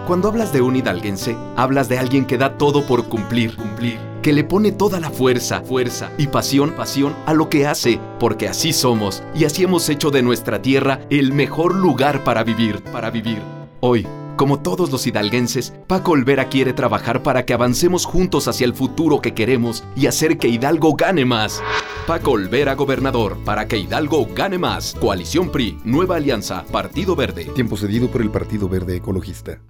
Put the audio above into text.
Cuando hablas de un hidalguense, hablas de alguien que da todo por cumplir, que le pone toda la fuerza y pasión a lo que hace, porque así somos y así hemos hecho de nuestra tierra el mejor lugar para vivir. Hoy, como todos los hidalguenses, Paco Olvera quiere trabajar para que avancemos juntos hacia el futuro que queremos y hacer que Hidalgo gane más. Paco Olvera, gobernador, para que Hidalgo gane más. Coalición PRI, Nueva Alianza, Partido Verde. Tiempo cedido por el Partido Verde Ecologista.